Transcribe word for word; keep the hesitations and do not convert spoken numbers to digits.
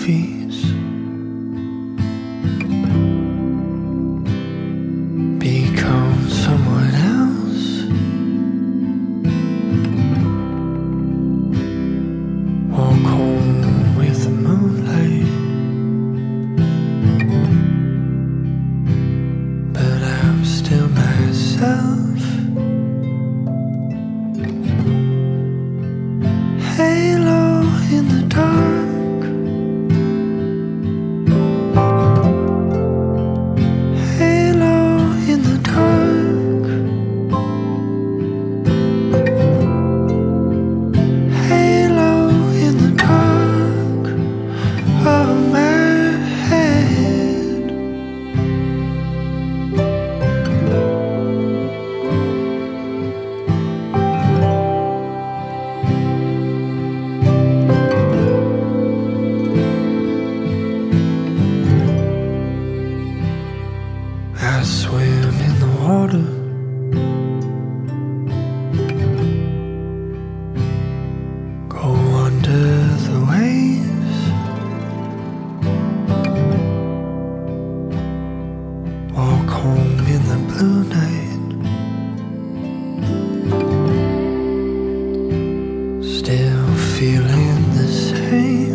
movies, become someone else, walk home with the moonlight, but I'm still myself. Halo in the dark, halo in the dark, halo in the dark of my head. I swim in the water, go under the waves, walk home in the blue night, still feeling the same.